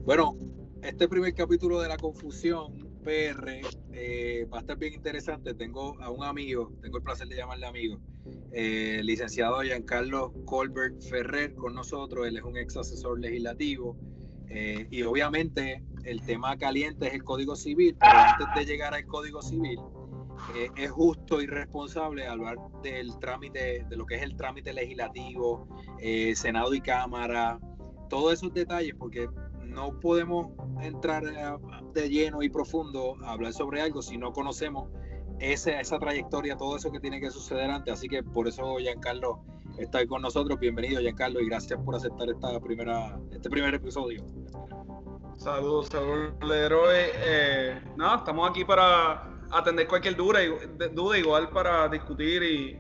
Bueno, este primer capítulo de La Confusión PR va a estar bien interesante. Tengo a un amigo, tengo el placer de llamarle amigo, licenciado Giancarlo Colbert Ferrer con nosotros. Él es un ex asesor legislativo y obviamente el tema caliente es el Código Civil, pero antes de llegar al Código Civil, es justo y responsable hablar del trámite, de lo que es el trámite legislativo, Senado y Cámara, todos esos detalles, porque no podemos entrar de lleno y profundo a hablar sobre algo si no conocemos esa trayectoria, todo eso que tiene que suceder antes. Así que por eso Giancarlo está ahí con nosotros. Bienvenido, Giancarlo, y gracias por aceptar este primer episodio. Saludos, Leroy. Estamos aquí para atender cualquier duda igual para discutir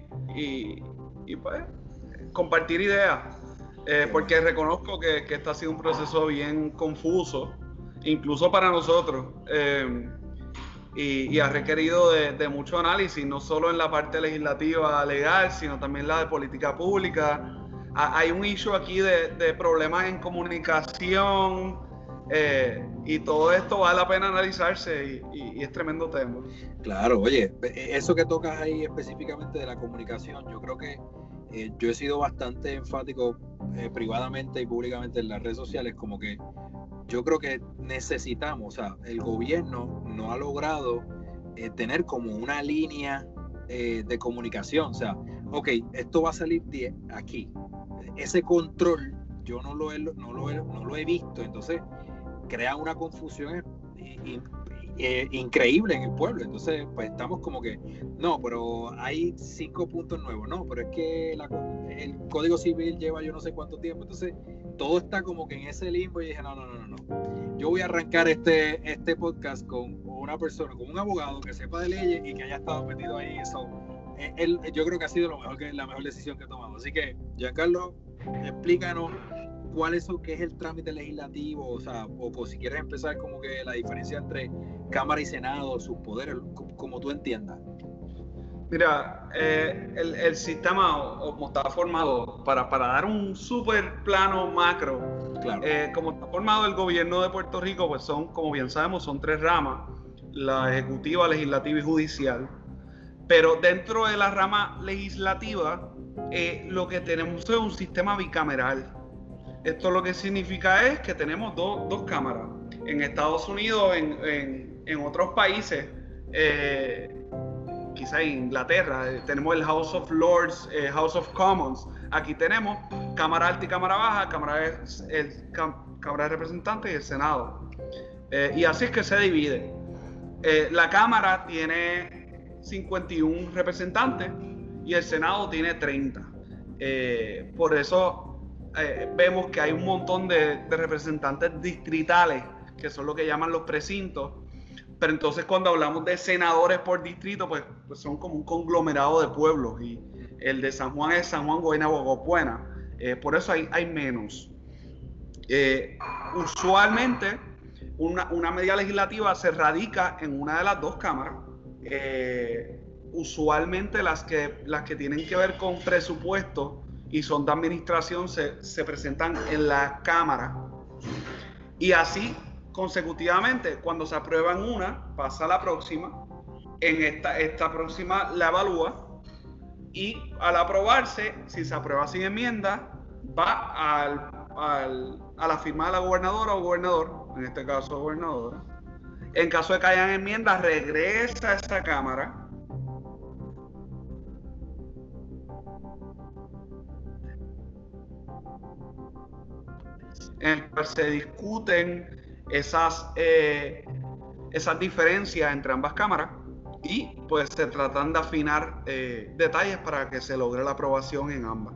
y pues, compartir ideas. Porque reconozco que este ha sido un proceso bien confuso, incluso para nosotros, y ha requerido de mucho análisis, no solo en la parte legislativa legal, sino también la de política pública. Hay un issue aquí de problemas en comunicación, y todo esto vale la pena analizarse y es tremendo tema. Claro, oye, eso que tocas ahí específicamente de la comunicación, yo creo que yo he sido bastante enfático privadamente y públicamente en las redes sociales, como que yo creo que necesitamos, o sea, el gobierno no ha logrado tener como una línea de comunicación, o sea, ok, esto va a salir de aquí, ese control yo no lo he visto, entonces crea una confusión increíble en el pueblo. Entonces pues estamos como que no, pero hay 5 puntos nuevos, no, pero es que el Código Civil lleva yo no sé cuánto tiempo, entonces todo está como que en ese limbo. Y dije no, yo voy a arrancar este podcast con una persona, con un abogado que sepa de leyes y que haya estado metido ahí. Eso yo creo que ha sido la mejor decisión que he tomado. Así que Giancarlo, explícanos qué es el trámite legislativo, o sea, o si quieres empezar como que la diferencia entre Cámara y Senado, sus poderes, como tú entiendas. Mira, el sistema como está formado, para dar un súper plano macro, claro. Como está formado el gobierno de Puerto Rico, pues son, como bien sabemos, son 3 ramas: la ejecutiva, legislativa y judicial. Pero dentro de la rama legislativa, lo que tenemos es un sistema bicameral. Esto lo que significa es que tenemos dos cámaras. En Estados Unidos, en otros países, quizá en Inglaterra, tenemos el House of Lords, House of Commons. Aquí tenemos Cámara Alta y Cámara Baja, Cámara de Representantes y el Senado. Y así es que se divide. La Cámara tiene 51 representantes y el Senado tiene 30. Por eso vemos que hay un montón de representantes distritales, que son lo que llaman los precintos. Pero entonces cuando hablamos de senadores por distrito, pues son como un conglomerado de pueblos, y el de San Juan es San Juan, Guaynabo, Gopuena. Por eso hay menos. Usualmente una medida legislativa se radica en una de las 2 cámaras. Usualmente las que tienen que ver con presupuesto y son de administración se presentan en la Cámara, y así consecutivamente. Cuando se aprueba en una, pasa a la próxima, en esta próxima la evalúa, y al aprobarse, si se aprueba sin enmienda, va a la firma de la gobernadora o gobernador, en este caso gobernadora. En caso de que hayan enmiendas, regresa a esa Cámara. En el cual se discuten esas diferencias entre ambas cámaras, y pues se tratan de afinar detalles para que se logre la aprobación en ambas.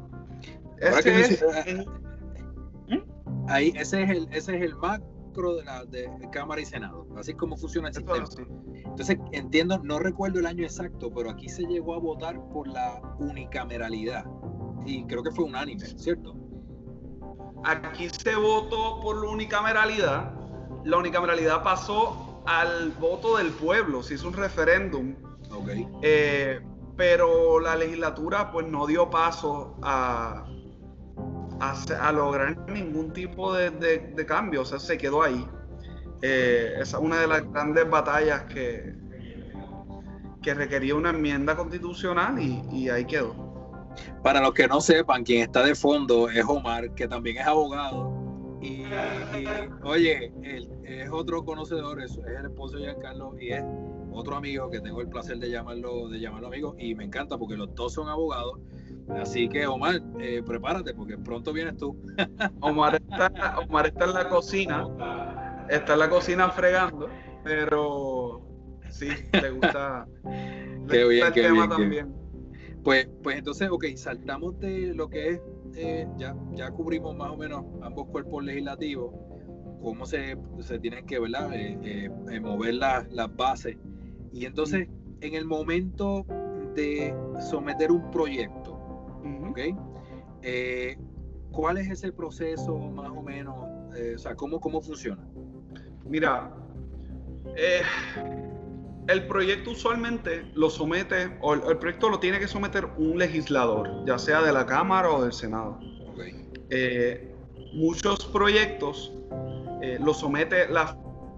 Ahí ese es el macro de Cámara y Senado, así como funciona el sistema. Entonces entiendo, no recuerdo el año exacto, pero aquí se llegó a votar por la unicameralidad y creo que fue unánime, ¿cierto? Aquí se votó por la unicameralidad. La unicameralidad pasó al voto del pueblo, se hizo un referéndum. Okay. Pero la legislatura pues no dio paso a a lograr ningún tipo de cambio, o sea, se quedó ahí. Esa es una de las grandes batallas que requería una enmienda constitucional y ahí quedó. Para los que no sepan, quien está de fondo es Omar, que también es abogado. Y oye, él es otro conocedor, es el esposo de Giancarlo y es otro amigo que tengo el placer de llamarlo amigo, y me encanta porque los dos son abogados. Así que Omar, prepárate porque pronto vienes tú. Omar está en la cocina, fregando, pero sí, le gusta, Qué bien, el tema también. Pues entonces, ok, saltamos de lo que es, ya cubrimos más o menos ambos cuerpos legislativos, cómo se tienen que, ¿verdad? Mover las bases. Y entonces, en el momento de someter un proyecto, ¿ok? ¿Cuál es ese proceso más o menos? O sea, ¿cómo funciona? Mira, el proyecto usualmente lo somete, o el proyecto lo tiene que someter un legislador, ya sea de la Cámara o del Senado. Okay. Muchos proyectos lo somete la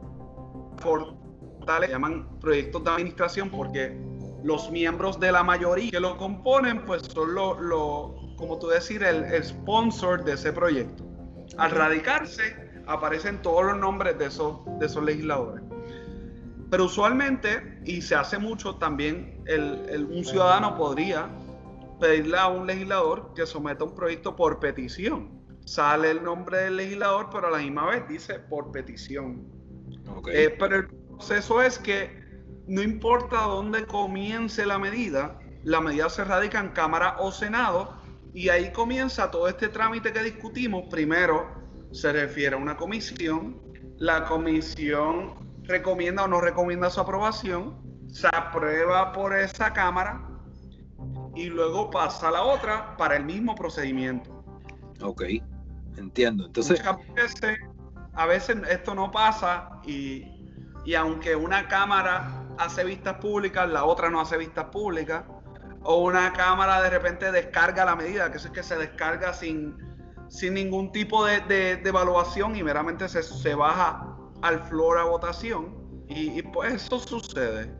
fortaleza, se llaman proyectos de administración, porque los miembros de la mayoría que lo componen, pues son como tú decir, el sponsor de ese proyecto. Al radicarse, aparecen todos los nombres de esos legisladores. Pero usualmente, y se hace mucho también, un ciudadano podría pedirle a un legislador que someta un proyecto por petición. Sale el nombre del legislador, pero a la misma vez dice por petición. Okay. Pero el proceso es que no importa dónde comience la medida se radica en Cámara o Senado, y ahí comienza todo este trámite que discutimos. Primero se refiere a una comisión, la comisión recomienda o no recomienda su aprobación, se aprueba por esa Cámara y luego pasa a la otra para el mismo procedimiento. Ok, entiendo. Entonces, a veces esto no pasa y aunque una Cámara hace vistas públicas, la otra no hace vistas públicas, o una Cámara de repente descarga la medida, que eso es que se descarga sin ningún tipo de evaluación y meramente se baja al floor a votación, y pues eso sucede.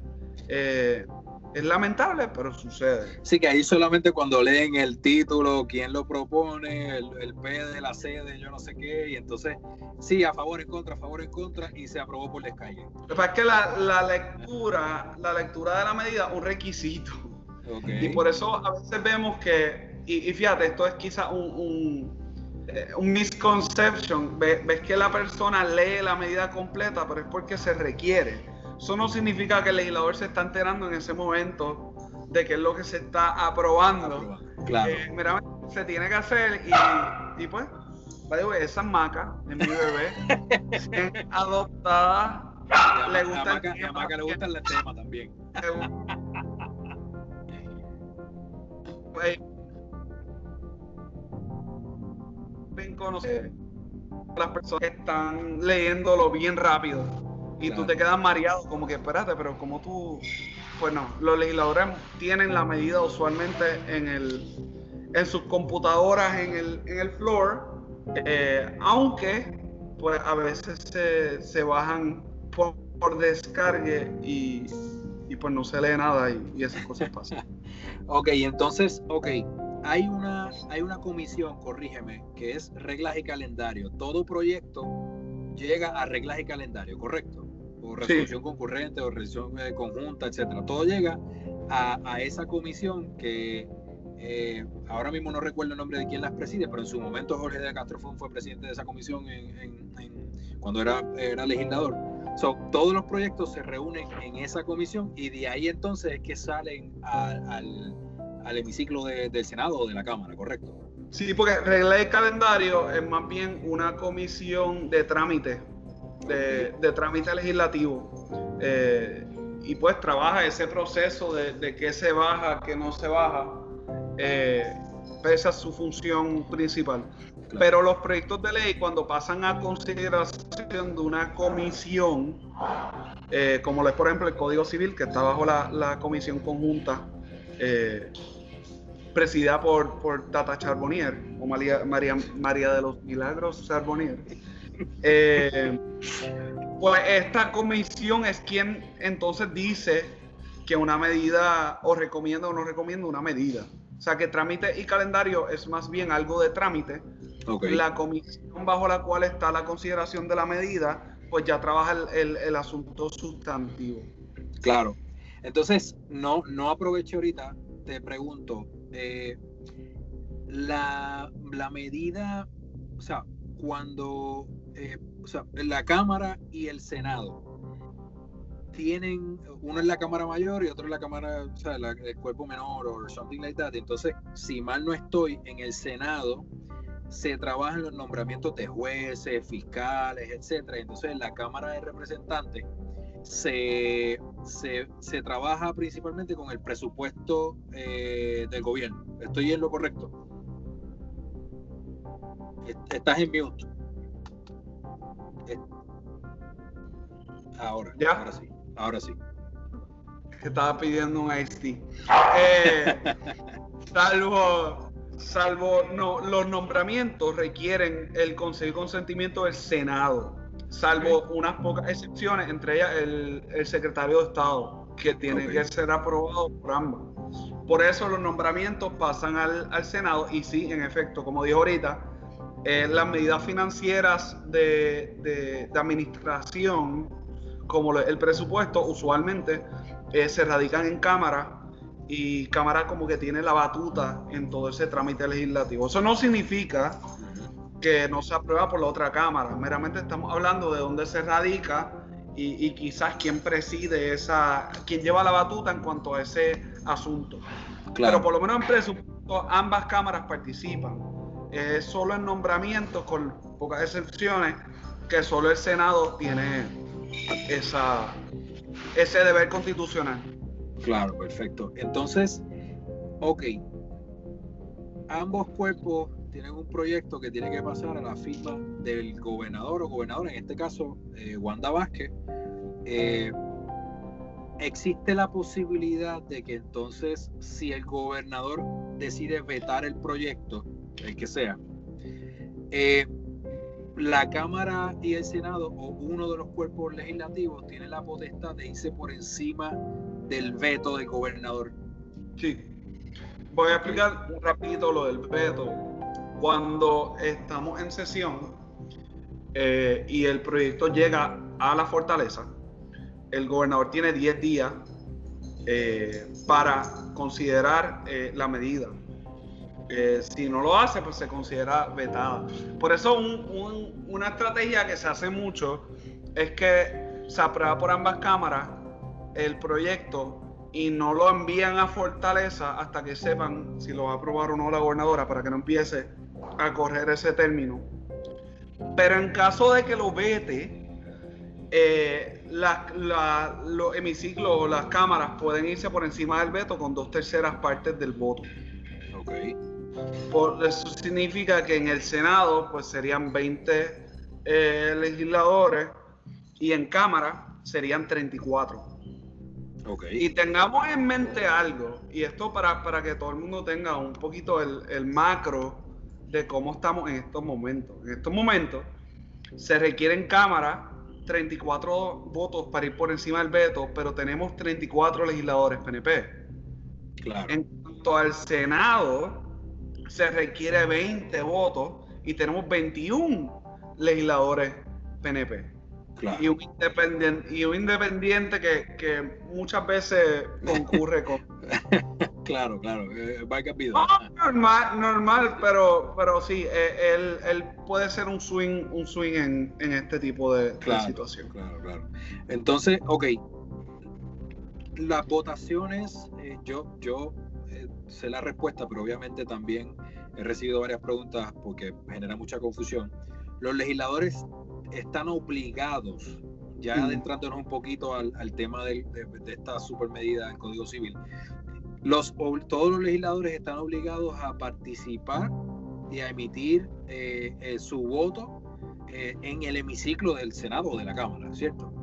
Es lamentable, pero sucede. Sí, que ahí solamente cuando leen el título, quién lo propone, el P de la C de yo no sé qué, y entonces sí, a favor, en contra, y se aprobó por descarga. Lo que pasa es que la lectura de la medida es un requisito. Okay. Y por eso a veces vemos que, y fíjate, esto es quizá un misconception, ves que la persona lee la medida completa, pero es porque se requiere. Eso no significa que el legislador se está enterando en ese momento de qué es lo que se está aprobando. Claro. Se tiene que hacer y pues, esa maca es mi bebé, adoptada, le gusta el tema. Y a Maca le gusta el tema también. Bien conocer las personas que están leyéndolo bien rápido y claro, tú te quedas mareado, como que espérate, pero como tú, pues no, los legisladores tienen la medida usualmente en sus computadoras en el floor, aunque pues a veces se bajan por descargue y pues no se lee nada y esas cosas pasan. Ok, entonces, hay una comisión, corrígeme, que es reglas y calendario. Todo proyecto llega a reglas y calendario, ¿correcto? O resolución concurrente, o resolución conjunta, etcétera. Todo llega a esa comisión que ahora mismo no recuerdo el nombre de quién las preside, pero en su momento Jorge de Castrofón fue presidente de esa comisión cuando era legislador. Todos los proyectos se reúnen en esa comisión y de ahí entonces es que salen al hemiciclo del Senado o de la Cámara, ¿correcto? Sí, porque regla de calendario es más bien una comisión de trámite, de trámite legislativo, y pues trabaja ese proceso de qué se baja, qué no se baja, esa es su función principal. Claro. Pero los proyectos de ley, cuando pasan a consideración de una comisión, como lo es por ejemplo el Código Civil, que está bajo la comisión conjunta, presidida por Tata Charbonnier, o María de los Milagros Charbonnier. Pues esta comisión es quien entonces dice que una medida, o recomienda o no recomienda una medida. O sea que trámite y calendario es más bien algo de trámite. Okay. La comisión bajo la cual está la consideración de la medida, pues ya trabaja el asunto sustantivo. Claro. Entonces, no aprovecho ahorita, te pregunto, la medida, o sea, cuando, o sea, la Cámara y el Senado tienen, uno en la Cámara Mayor y otro en la Cámara, o sea, el cuerpo menor o something like that. Entonces, si mal no estoy, en el Senado se trabajan los nombramientos de jueces, fiscales, etcétera. Entonces, en la Cámara de Representantes se trabaja principalmente con el presupuesto del gobierno. ¿Estoy en lo correcto? Estás en mute. Ahora sí. Que estaba pidiendo un iced salvo los nombramientos requieren el consejo y consentimiento del Senado, salvo unas pocas excepciones, entre ellas el secretario de Estado, que tiene que ser aprobado por ambas. Por eso los nombramientos pasan al Senado, y sí, en efecto, como dijo ahorita, las medidas financieras de administración, como el presupuesto, usualmente se radican en Cámara, y Cámara como que tiene la batuta en todo ese trámite legislativo. Eso no significa que no se aprueba por la otra Cámara, meramente estamos hablando de dónde se radica y quizás quién preside quién lleva la batuta en cuanto a ese asunto. Claro. Pero por lo menos en presupuesto ambas cámaras participan. Solo en nombramientos, con pocas excepciones, que solo el Senado tiene ese deber constitucional. Claro, perfecto. Entonces, ok, ambos cuerpos tienen un proyecto que tiene que pasar a la firma del gobernador o gobernadora, en este caso Wanda Vázquez. Existe la posibilidad de que entonces, si el gobernador decide vetar el proyecto, el que sea, la Cámara y el Senado o uno de los cuerpos legislativos tiene la potestad de irse por encima del veto del gobernador. Sí. Voy a explicar un rapidito lo del veto. Cuando estamos en sesión y el proyecto llega a la fortaleza, el gobernador tiene 10 días para considerar la medida. Si no lo hace, pues se considera vetada. Por eso una estrategia que se hace mucho es que se aprueba por ambas cámaras el proyecto y no lo envían a Fortaleza hasta que sepan si lo va a aprobar o no la gobernadora, para que no empiece a correr ese término. Pero en caso de que lo vete, los hemiciclos o las cámaras pueden irse por encima del veto con 2/3 partes del voto. Okay. Eso significa que en el Senado pues serían 20 legisladores y en Cámara serían 34. Okay. Y tengamos en mente algo, y esto para que todo el mundo tenga un poquito el macro de cómo estamos en estos momentos. En estos momentos se requieren Cámara 34 votos para ir por encima del veto, pero tenemos 34 legisladores PNP. Claro. En cuanto al Senado, se requiere 20 votos y tenemos 21 legisladores PNP. Claro. Y un independiente que muchas veces concurre con... Claro, Vargas Vidal. Normal, pero sí, él puede ser un swing en este tipo de situación. Claro. Entonces, ok, las votaciones, yo sé la respuesta, pero obviamente también he recibido varias preguntas porque genera mucha confusión. Los legisladores están obligados, ya adentrándonos un poquito al tema de esta supermedida del Código Civil, todos los legisladores están obligados a participar y a emitir su voto en el hemiciclo del Senado o de la Cámara, ¿cierto?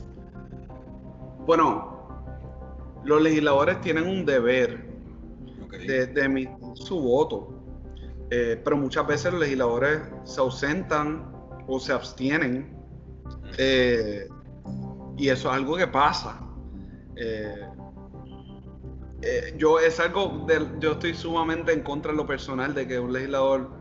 Bueno, los legisladores tienen un deber. Okay. de emitir su voto. Pero muchas veces los legisladores se ausentan o se abstienen, y eso es algo que pasa. Yo estoy sumamente en contra en lo personal de que un legislador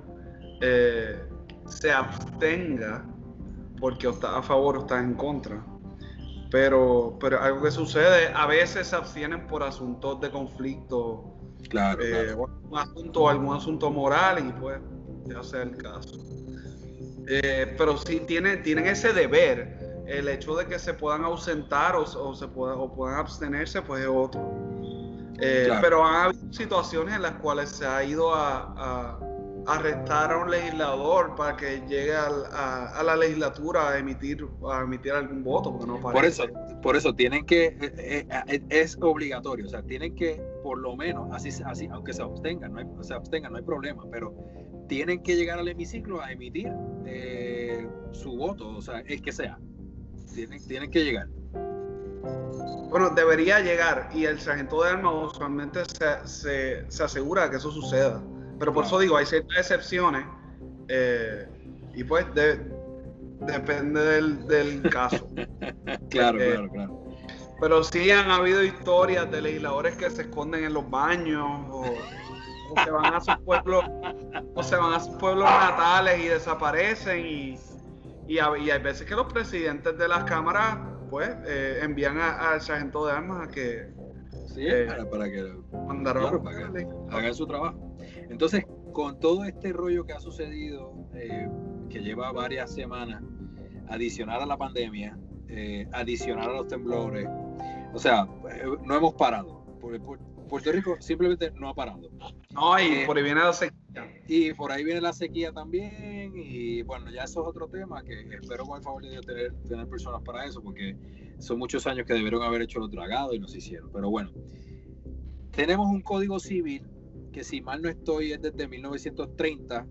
se abstenga porque o está a favor o está en contra. Pero algo que sucede, a veces se abstienen por asuntos de conflicto, claro. Algún asunto moral, y pues ya sea el caso. Pero sí tienen ese deber. El hecho de que se puedan ausentar o puedan abstenerse, pues es otro. Claro. Pero han habido situaciones en las cuales se ha ido a arrestar a un legislador para que llegue a la legislatura a emitir algún voto, porque no aparece. Por eso tienen que, es obligatorio, o sea, tienen que, por lo menos, así aunque se abstengan, no hay problema, pero tienen que llegar al hemiciclo a emitir su voto, o sea, el que sea, tienen que llegar. Bueno, debería llegar, y el sargento de armas usualmente se asegura de que eso suceda. Pero por eso digo, hay ciertas excepciones, y pues depende del caso. Claro. Pero sí han habido historias de legisladores que se esconden en los baños o se van a sus pueblos natales y desaparecen, y hay veces que los presidentes de las cámaras pues envían al sargento de armas a que para que hagan su trabajo. Entonces, con todo este rollo que ha sucedido, que lleva varias semanas, adicional a la pandemia, adicional a los temblores, o sea, no hemos parado. Puerto Rico simplemente no ha parado. No, y por ahí viene la sequía. Y por ahí viene la sequía también, y bueno, ya eso es otro tema que espero con el favor de Dios tener personas para eso, porque son muchos años que debieron haber hecho los dragados y no se hicieron. Pero bueno, tenemos un código civil que, si mal no estoy, es desde 1930.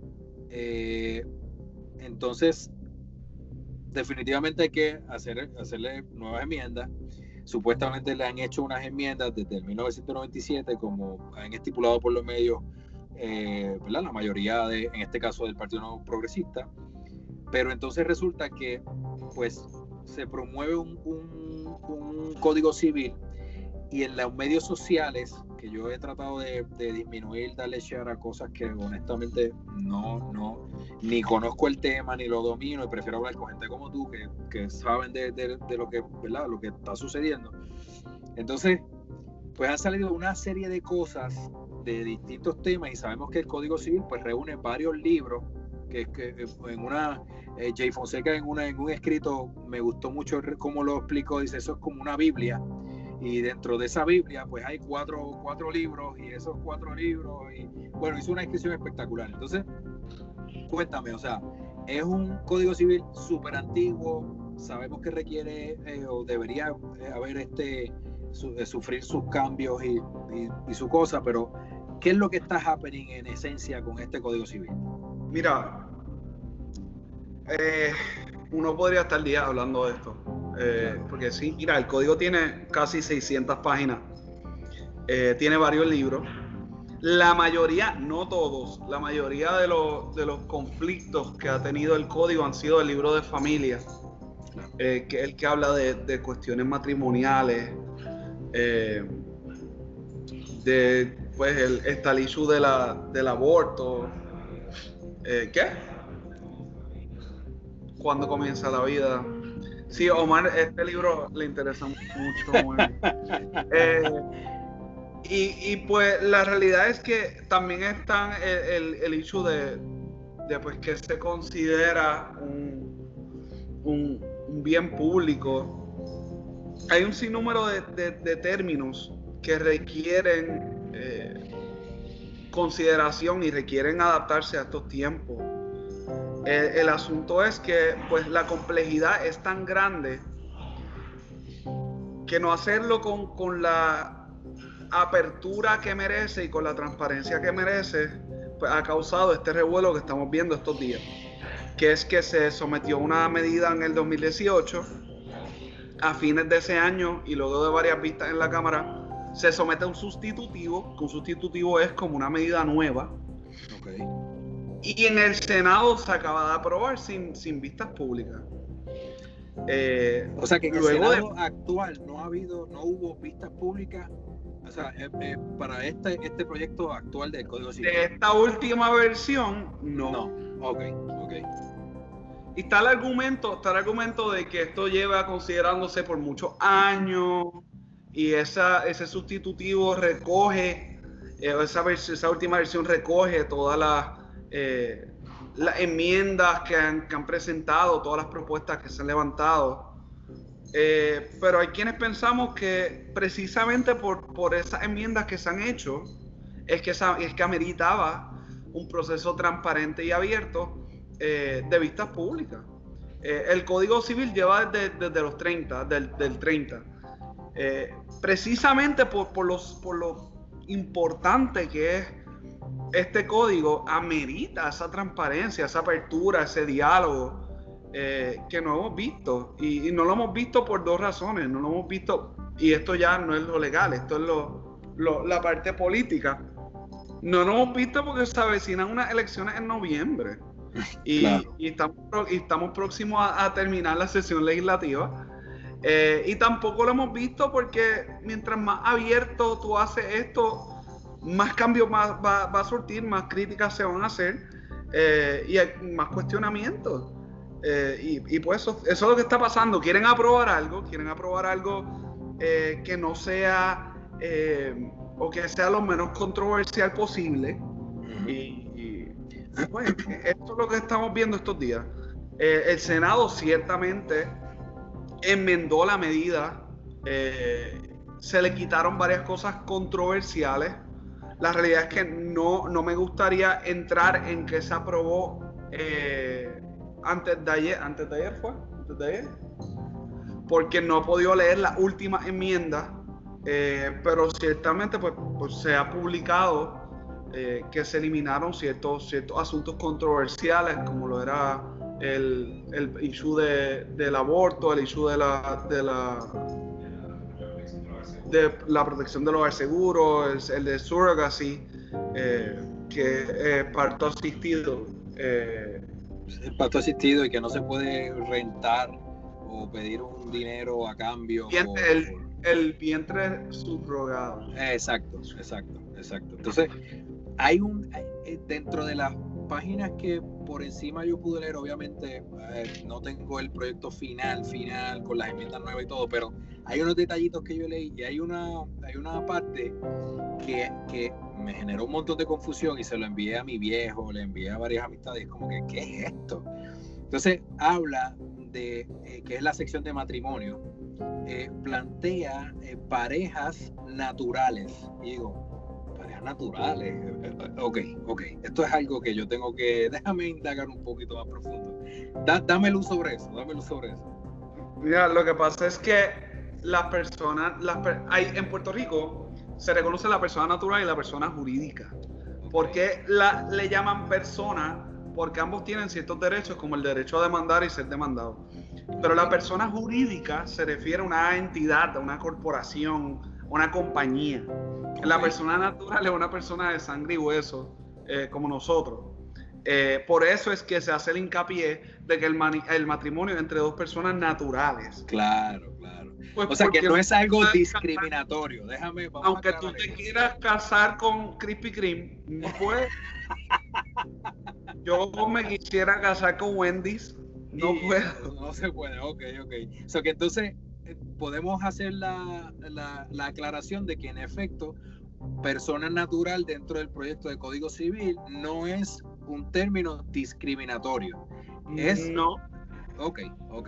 Entonces, definitivamente hay que hacerle nuevas enmiendas. Supuestamente le han hecho unas enmiendas desde el 1997, como han estipulado por los medios, ¿verdad? La mayoría en este caso del Partido Nuevo Progresista. Pero entonces resulta que pues se promueve un código civil, y en los medios sociales, que yo he tratado de disminuir, darle share a cosas que honestamente ni conozco el tema, ni lo domino, y prefiero hablar con gente como tú que saben de lo que, ¿verdad?, lo que está sucediendo. Entonces, pues han salido una serie de cosas de distintos temas, y sabemos que el Código Civil pues reúne varios libros, que en una Jay Fonseca en un escrito me gustó mucho cómo lo explicó. Dice, eso es como una Biblia, y dentro de esa Biblia pues hay cuatro libros, y esos 4 libros, y bueno, hizo una descripción espectacular. Entonces, cuéntame, o sea, es un código civil súper antiguo, sabemos que requiere o debería haber sufrir sus cambios y su cosa, pero ¿qué es lo que está happening en esencia con este código civil? Mira, uno podría estar días hablando de esto. Porque sí, mira, el código tiene casi 600 páginas, tiene varios libros. La mayoría, no todos, la mayoría de los conflictos que ha tenido el código han sido del libro de familia, que es el que habla de cuestiones matrimoniales, pues está el issue del aborto. ¿Qué? ¿Cuándo comienza la vida? Sí, Omar, este libro le interesa mucho. Y pues la realidad es que también está el issue de pues que se considera un bien público. Hay un sinnúmero de términos que requieren consideración y requieren adaptarse a estos tiempos. El asunto es que pues la complejidad es tan grande que no hacerlo con la apertura que merece y con la transparencia que merece, pues ha causado este revuelo que estamos viendo estos días, que es que se sometió una medida en el 2018, a fines de ese año, y luego de varias vistas en la Cámara, se somete a un sustitutivo, que un sustitutivo es como una medida nueva. Okay. Y en el Senado se acaba de aprobar sin vistas públicas. O sea que en el Senado actual no hubo vistas públicas, o sea, para este proyecto actual del Código Civil. De esta última versión, no. No, ok. Y está el argumento de que esto lleva considerándose por muchos años y ese sustitutivo recoge, esa última versión recoge todas las enmiendas que han presentado, todas las propuestas que se han levantado. Pero hay quienes pensamos que precisamente por esas enmiendas que se han hecho es que ameritaba un proceso transparente y abierto de vistas públicas. El Código Civil lleva desde los 30, del 30. Precisamente por lo importante que es este código, amerita esa transparencia, esa apertura, ese diálogo que no hemos visto. Y no lo hemos visto por dos razones. No lo hemos visto, y esto ya no es lo legal, esto es la parte política. No lo hemos visto porque se avecinan unas elecciones en noviembre. Claro. Y estamos próximos a terminar la sesión legislativa. Y tampoco lo hemos visto porque mientras más abierto tú haces esto, más cambios va a surtir, más críticas se van a hacer y hay más cuestionamientos. Y pues eso es lo que está pasando. Quieren aprobar algo que no sea o que sea lo menos controversial posible. Y pues esto es lo que estamos viendo estos días. El Senado ciertamente enmendó la medida, se le quitaron varias cosas controversiales. La realidad es que no me gustaría entrar en que se aprobó antes de ayer, porque no he podido leer la última enmienda, pero ciertamente pues se ha publicado que se eliminaron ciertos asuntos controversiales, como lo era el issue del aborto, el issue de la protección del hogar seguro, el de surrogacy, que parto asistido. El parto asistido y que no se puede rentar o pedir un dinero a cambio. El vientre subrogado. Exacto. Entonces, hay dentro de las páginas que por encima yo pude leer, obviamente no tengo el proyecto final con las enmiendas nuevas y todo, pero hay unos detallitos que yo leí y hay una parte que me generó un montón de confusión y se lo envié a mi viejo, le envié a varias amistades, como que ¿qué es esto? Entonces habla de que es la sección de matrimonio, plantea parejas naturales y digo, naturales. Ok. Esto es algo que yo tengo que... Déjame indagar un poquito más profundo. Dame luz sobre eso. Mira, lo que pasa es que las personas... en Puerto Rico se reconoce la persona natural y la persona jurídica. ¿Por qué le llaman persona? Porque ambos tienen ciertos derechos, como el derecho a demandar y ser demandado. Pero la persona jurídica se refiere a una entidad, a una corporación, una compañía. La persona natural es una persona de sangre y hueso, como nosotros. Por eso es que se hace el hincapié de que el matrimonio es entre dos personas naturales. Claro. Pues o sea, que no es algo discriminatorio. Aunque tú te quieras casar con Krispy Kreme, no puedes. Yo me quisiera casar con Wendy's, no puedo. No se puede, ok. O sea, que entonces podemos hacer la aclaración de que en efecto persona natural dentro del proyecto de Código Civil no es un término discriminatorio. No. Ok.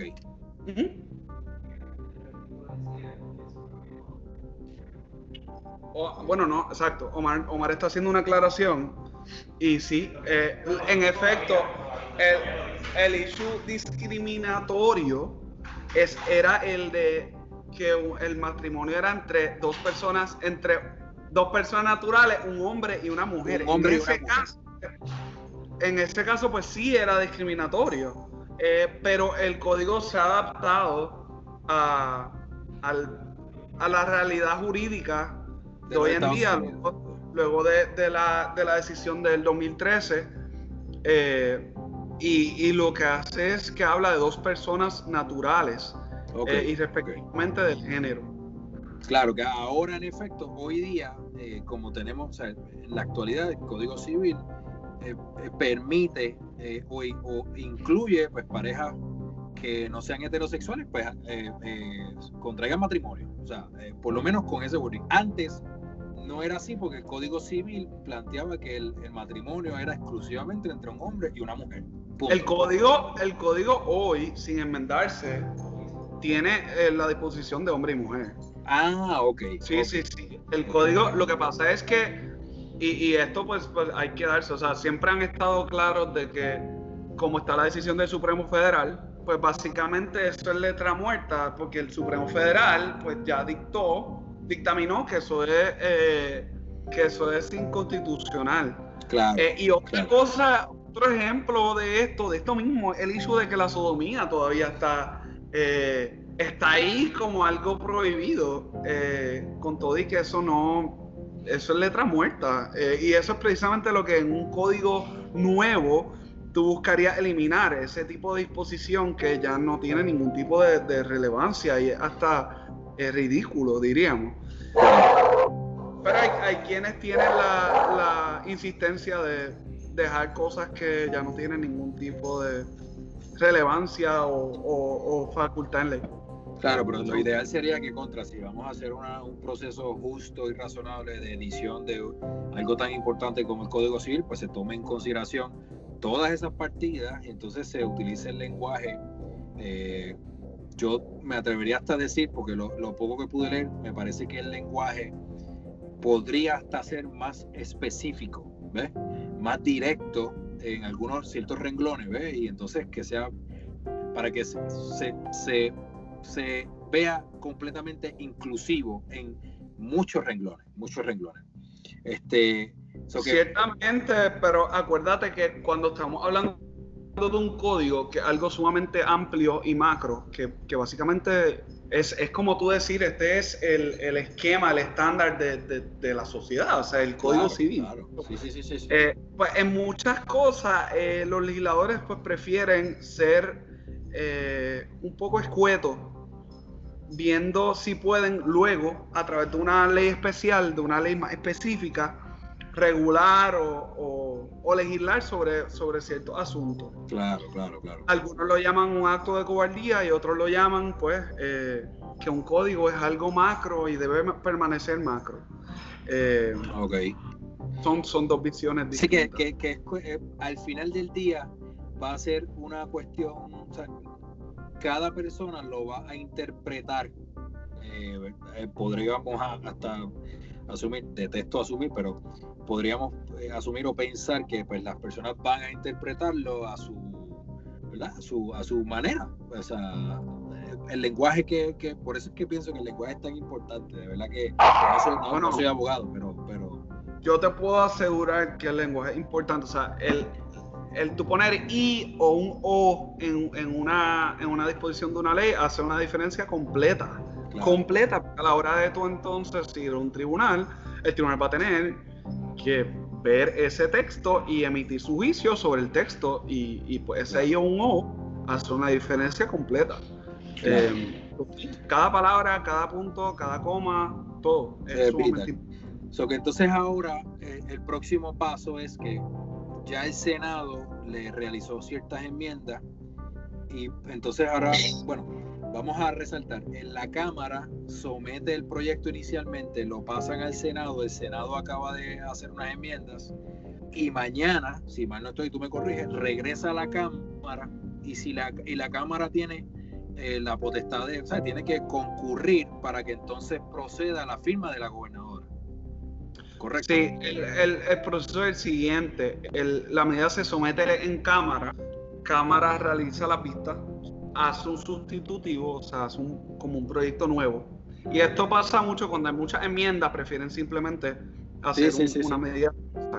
Bueno, no, exacto. Omar está haciendo una aclaración y sí, en efecto, el issue discriminatorio era el de que el matrimonio era entre dos personas naturales, un hombre y una mujer. En ese caso, pues sí era discriminatorio, pero el código se ha adaptado a la realidad jurídica de hoy en día, luego de la decisión del 2013, y lo que hace es que habla de dos personas naturales, y respectivamente del género. Claro, que ahora en efecto, hoy día, como tenemos, o sea, en la actualidad el Código Civil permite o incluye pues parejas que no sean heterosexuales, pues contraigan matrimonio, o sea, por lo menos con ese wording. Antes no era así porque el Código Civil planteaba que el matrimonio era exclusivamente entre un hombre y una mujer. Punto. El código hoy, sin enmendarse, tiene la disposición de hombre y mujer. Ah, ok. Sí. El código, lo que pasa es que, y esto pues hay que darse, o sea, siempre han estado claros de que como está la decisión del Supremo Federal, pues básicamente eso es letra muerta, porque el Supremo Federal pues ya dictaminó que eso es inconstitucional. Claro. Y otra cosa, otro ejemplo de esto mismo, el hecho de que la sodomía todavía está ahí como algo prohibido, con todo y que eso es letra muerta, y eso es precisamente lo que en un código nuevo tú buscarías eliminar, ese tipo de disposición que ya no tiene ningún tipo de relevancia y es hasta ridículo, diríamos. Pero hay quienes tienen la insistencia de dejar cosas que ya no tienen ningún tipo de relevancia o facultad en ley. Claro, pero lo ideal sería que si vamos a hacer un proceso justo y razonable de edición de algo tan importante como el Código Civil, pues se tome en consideración todas esas partidas y entonces se utilice el lenguaje. Yo me atrevería hasta a decir, porque lo poco que pude leer, me parece que el lenguaje podría hasta ser más específico, ¿ves? Más directo en algunos ciertos renglones, ¿ves? Y entonces que sea para que se vea completamente inclusivo en muchos renglones. Ciertamente, pero acuérdate que cuando estamos hablando de un código que es algo sumamente amplio y macro, que básicamente es como tú decir, este es el esquema, el estándar de la sociedad, o sea, el Código Civil. Claro. Sí. Pues en muchas cosas los legisladores pues prefieren ser un poco escuetos, viendo si pueden luego, a través de una ley especial, de una ley más específica, regular o legislar sobre ciertos asuntos. Claro. Algunos lo llaman un acto de cobardía y otros lo llaman, pues, que un código es algo macro y debe permanecer macro. Son dos visiones distintas. Sí, que al final del día va a ser una cuestión, o sea, cada persona lo va a interpretar. Podríamos hasta asumir, detesto asumir, pero podríamos asumir o pensar que pues las personas van a interpretarlo a su, ¿verdad? a su manera. O sea, el lenguaje que por eso es que pienso que el lenguaje es tan importante, de verdad que no soy abogado, pero yo te puedo asegurar que el lenguaje es importante. O sea, el tú poner y o un o en una disposición de una ley hace una diferencia completa. Claro. Completa. A la hora de tú entonces ir a un tribunal, el tribunal va a tener que ver ese texto y emitir su juicio sobre el texto, y pues ese I o un o hace una diferencia completa. Claro. Cada palabra, cada punto, cada coma, todo es sumamente importante. Que entonces ahora el próximo paso es que ya el Senado le realizó ciertas enmiendas y entonces ahora, bueno, vamos a resaltar, en la Cámara somete el proyecto inicialmente, lo pasan al Senado, el Senado acaba de hacer unas enmiendas y mañana, si mal no estoy, tú me corriges, regresa a la Cámara y la Cámara tiene la potestad o sea, tiene que concurrir para que entonces proceda a la firma de la gobernadora. Correcto. Sí, el proceso es el siguiente, la medida se somete en Cámara realiza la vista, hace un sustitutivo, o sea, hace como un proyecto nuevo. Y esto pasa mucho cuando hay muchas enmiendas, prefieren simplemente hacer una medida.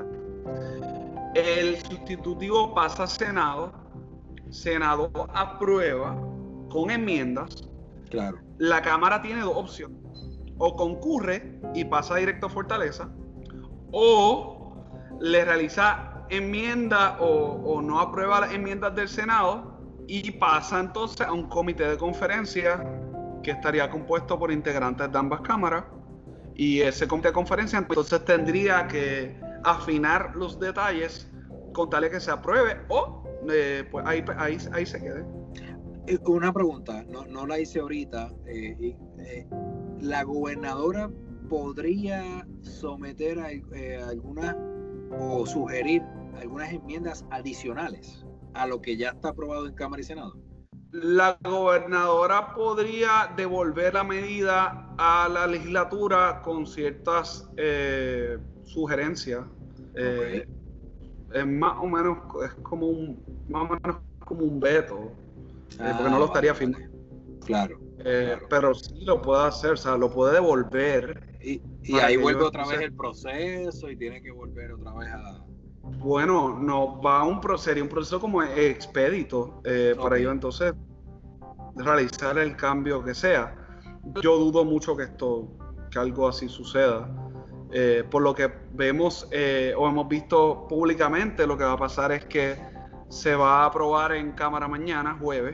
El sustitutivo pasa a Senado aprueba con enmiendas. Claro. La Cámara tiene dos opciones. o concurre y pasa directo a Fortaleza, o le realiza enmienda o no aprueba las enmiendas del Senado y pasa entonces a un comité de conferencia que estaría compuesto por integrantes de ambas cámaras, y ese comité de conferencia entonces tendría que afinar los detalles con tal de que se apruebe o pues ahí se quede. Una pregunta, no la hice ahorita. ¿La gobernadora podría someter algunas o sugerir algunas enmiendas adicionales a lo que ya está aprobado en Cámara y Senado? La gobernadora podría devolver la medida a la legislatura con ciertas sugerencias. Okay. Es más o menos como un veto, porque no lo estaría firmando. Claro, claro. Pero sí lo puede hacer, o sea, lo puede devolver. Y ahí vuelve otra vez el proceso y tiene que volver otra vez a... Bueno, no, sería un proceso como expedito para ello entonces realizar el cambio que sea. Yo dudo mucho que algo así suceda. Por lo que vemos o hemos visto públicamente, lo que va a pasar es que se va a aprobar en Cámara mañana, jueves,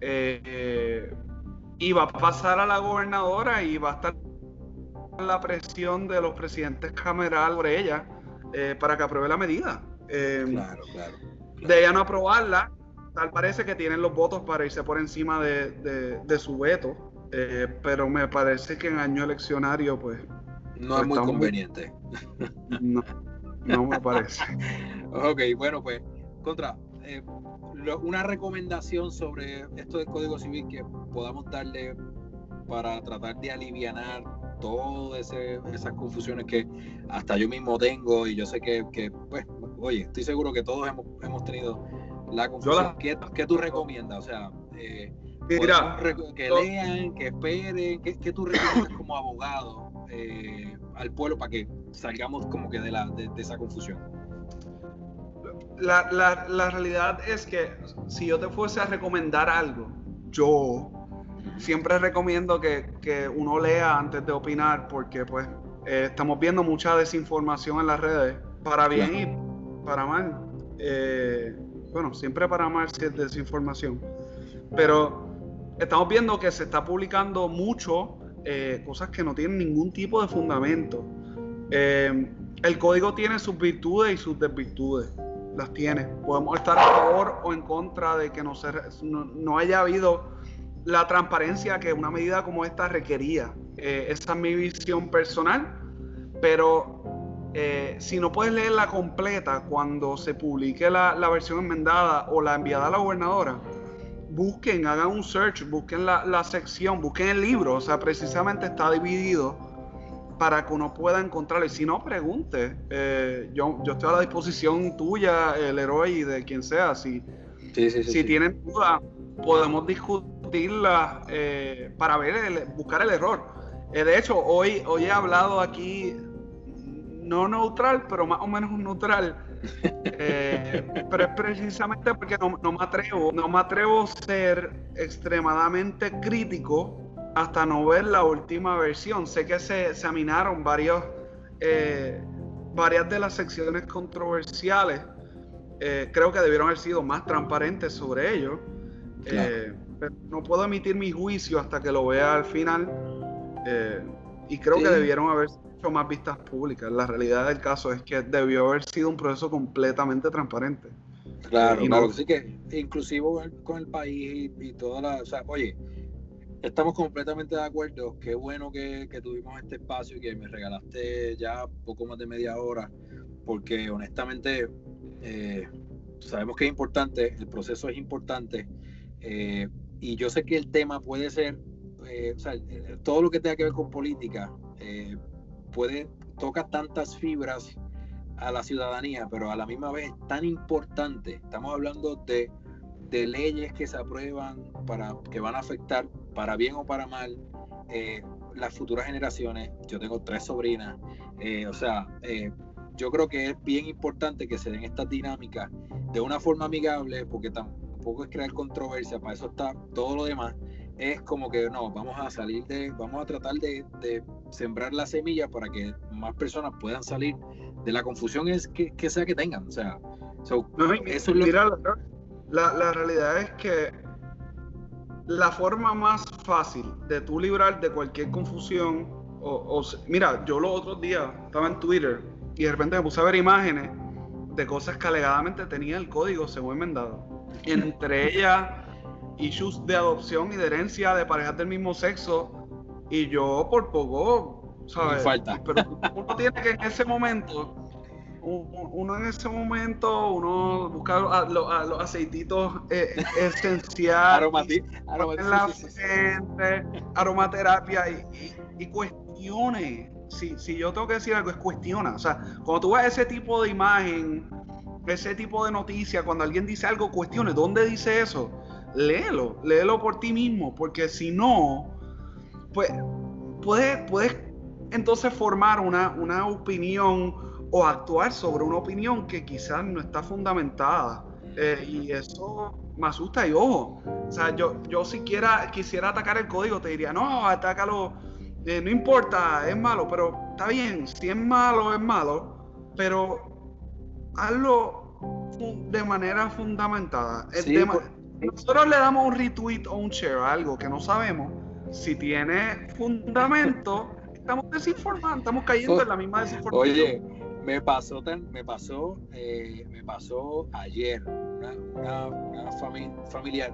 y va a pasar a la gobernadora y va a estar la presión de los presidentes camerales sobre ella para que apruebe la medida. Claro. De ella no aprobarla, tal parece que tienen los votos para irse por encima de su veto, pero me parece que en año eleccionario pues no es muy conveniente. No me parece. Ok, bueno, pues una recomendación sobre esto del Código Civil que podamos darle para tratar de alivianar todas esas confusiones que hasta yo mismo tengo, y yo sé que pues, oye, estoy seguro que todos hemos tenido la confusión. ¿Qué tú recomiendas? O sea, mira, que lean, que esperen, ¿qué tú recomiendas como abogado al pueblo para que salgamos como que de esa confusión? La realidad es que si yo te fuese a recomendar algo, yo siempre recomiendo que uno lea antes de opinar, porque pues estamos viendo mucha desinformación en las redes, para bien y para mal. Bueno, siempre para mal si es desinformación, pero estamos viendo que se está publicando mucho cosas que no tienen ningún tipo de fundamento. El código tiene sus virtudes y sus desvirtudes, las tiene. Podemos estar a favor o en contra de que no haya habido la transparencia que una medida como esta requería. Esa es mi visión personal, pero si no puedes leerla completa cuando se publique la versión enmendada o la enviada a la gobernadora, hagan un search, busquen la sección, busquen el libro, o sea, precisamente está dividido para que uno pueda encontrarlo. Y si no, pregunte. Yo estoy a la disposición tuya, Leroy, y de quien sea. Si tienen dudas, podemos discutirla para buscar el error. De hecho, hoy he hablado aquí, no neutral, pero más o menos neutral. Pero es precisamente porque no me atrevo a ser extremadamente crítico hasta no ver la última versión. Sé que se examinaron varias de las secciones controversiales. Creo que debieron haber sido más transparentes sobre ello. Claro. Pero no puedo emitir mi juicio hasta que lo vea al final. Y creo que debieron haber hecho más vistas públicas. La realidad del caso es que debió haber sido un proceso completamente transparente. Claro, claro. Sí, que inclusivo con el país y toda la... O sea, oye, estamos completamente de acuerdo. Qué bueno que tuvimos este espacio y que me regalaste ya poco más de media hora, porque honestamente sabemos que es importante, el proceso es importante, y yo sé que el tema puede ser, o sea, todo lo que tenga que ver con política toca tantas fibras a la ciudadanía, pero a la misma vez es tan importante. Estamos hablando de leyes que se aprueban que van a afectar para bien o para mal las futuras generaciones. Yo tengo 3 sobrinas, o sea, yo creo que es bien importante que se den estas dinámicas de una forma amigable, porque tampoco es crear controversia, para eso está todo lo demás. Es como que no, vamos a tratar de sembrar la semilla para que más personas puedan salir de la confusión que sea que tengan. O sea, eso es lo que... La realidad es que la forma más fácil de tú librar de cualquier confusión, mira, yo los otros días estaba en Twitter y de repente me puse a ver imágenes de cosas que alegadamente tenía el código según enmendado. Entre ellas, issues de adopción y de herencia de parejas del mismo sexo, y yo por poco, ¿sabes? Falta. Pero uno tiene que en ese momento... Uno busca los aceititos esenciales, aromaterapia y cuestione. Si yo tengo que decir algo, es cuestiona. O sea, cuando tú ves ese tipo de imagen, ese tipo de noticia, cuando alguien dice algo, cuestione. ¿Dónde dice eso? Léelo por ti mismo, porque si no, pues puedes entonces formar una opinión o actuar sobre una opinión que quizás no está fundamentada, y eso me asusta. Y ojo, o sea, yo siquiera quisiera atacar el código, te diría, no, atácalo, no importa, es malo, pero está bien, si es malo, pero hazlo de manera fundamentada. Nosotros le damos un retweet o un share a algo que no sabemos si tiene fundamento. Estamos desinformando, estamos cayendo en la misma desinformación. Oye, me pasó ayer una familiar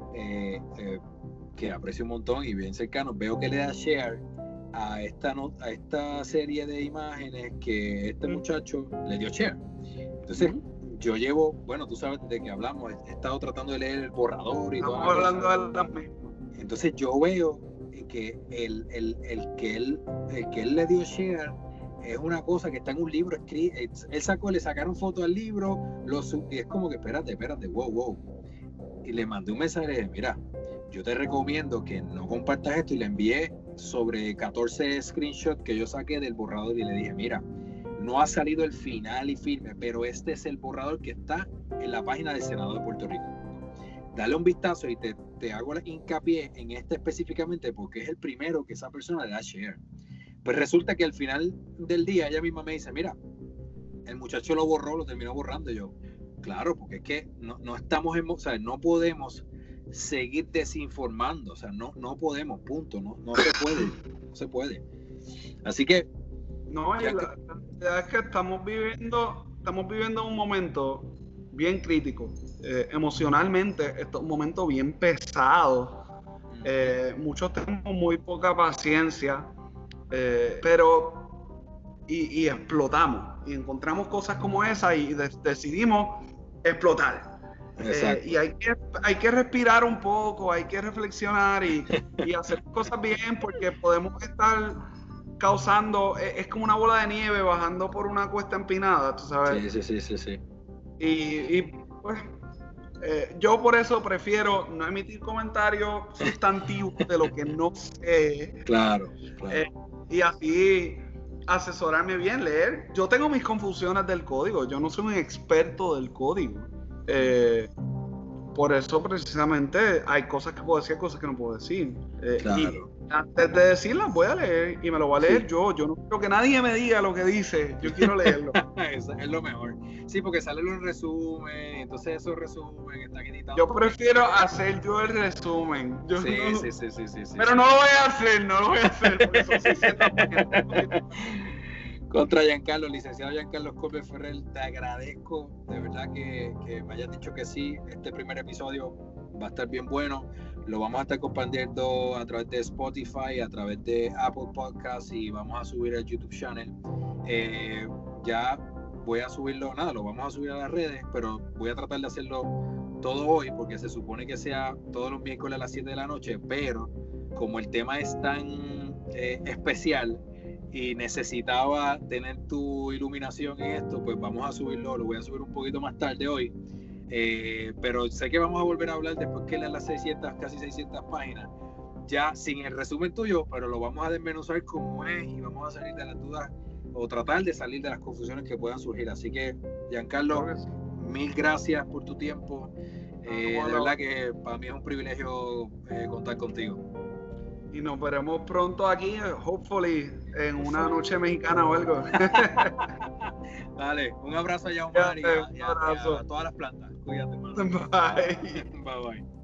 que aprecio un montón y bien cercano, veo que le da share a esta serie de imágenes que este muchacho le dio share. Entonces, yo llevo, bueno, tú sabes de que hablamos, he estado tratando de leer el borrador y todo. Estamos hablando de la... Entonces yo veo que el que él le dio share es una cosa que está en un libro escrito. Le sacaron foto al libro, y es como que espérate, wow. Y le mandé un mensaje y le dije, mira, yo te recomiendo que no compartas esto, y le envié sobre 14 screenshots que yo saqué del borrador y le dije, mira, no ha salido el final y firme, pero este es el borrador que está en la página del Senado de Puerto Rico. Dale un vistazo y te hago hincapié en este específicamente porque es el primero que esa persona le da share. Pues resulta que al final del día ella misma me dice, mira, el muchacho lo terminó borrando. Y yo, claro, porque es que no estamos o sea, no podemos seguir desinformando, o sea, no podemos, punto, no se puede. Así que no, la verdad es que estamos viviendo un momento bien crítico, emocionalmente. Esto es un momento bien pesado. Muchos tenemos muy poca paciencia, pero explotamos y encontramos cosas como esa y decidimos explotar. Y hay que respirar un poco, hay que reflexionar y hacer cosas bien, porque podemos estar causando, es como una bola de nieve bajando por una cuesta empinada, tú sabes. Sí. Y pues yo por eso prefiero no emitir comentarios sustantivos de lo que no sé. Claro. Y así asesorarme bien, leer. Yo tengo mis confusiones del código, yo no soy un experto del código. Por eso precisamente hay cosas que puedo decir, cosas que no puedo decir. Claro. Y antes de decirlas voy a leer, y me lo voy a leer yo. Yo no quiero que nadie me diga lo que dice, yo quiero leerlo. Eso es lo mejor. Sí, porque sale un resumen, entonces esos resúmenes están editados. Yo prefiero hacer yo el resumen. Sí. Pero no lo voy a hacer, porque son 600 páginas. Contra licenciado Giancarlo Colbert Ferrer, te agradezco de verdad que me hayas dicho que sí. Este primer episodio va a estar bien bueno. Lo vamos a estar compartiendo a través de Spotify, a través de Apple Podcasts, y vamos a subir al YouTube channel. Ya voy a subirlo, lo vamos a subir a las redes, pero voy a tratar de hacerlo todo hoy, porque se supone que sea todos los miércoles a las 7 de la noche, pero como el tema es tan especial y necesitaba tener tu iluminación en esto, pues vamos a subirlo, lo voy a subir un poquito más tarde hoy, pero sé que vamos a volver a hablar después que lean las casi 600 páginas, ya sin el resumen tuyo, pero lo vamos a desmenuzar como es y vamos a salir de las dudas o tratar de salir de las confusiones que puedan surgir. Así que, Giancarlo, mil gracias por tu tiempo. De verdad que para mí es un privilegio contar contigo. Y nos veremos pronto aquí, hopefully, en una noche mexicana o algo. Dale, un abrazo a Yaumar y a Un abrazo. todas las plantas. Cuídate, hermano. Bye. Bye bye.